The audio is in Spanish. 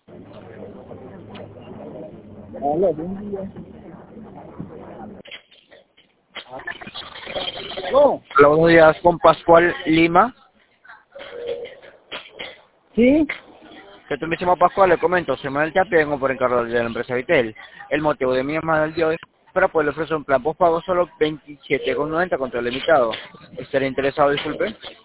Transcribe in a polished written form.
Hola, buen día. No, Hola, buenos días, con Pascual Lima. sí, Que tú me llamo Pascual, le comento, soy Manuel Tapia, vengo por encargo de la empresa Vitel. El motivo de mi llamada del día de hoy es para poder ofrecer un plan postpago solo 27,90 contra el limitado. ¿Estaría interesado, disculpe?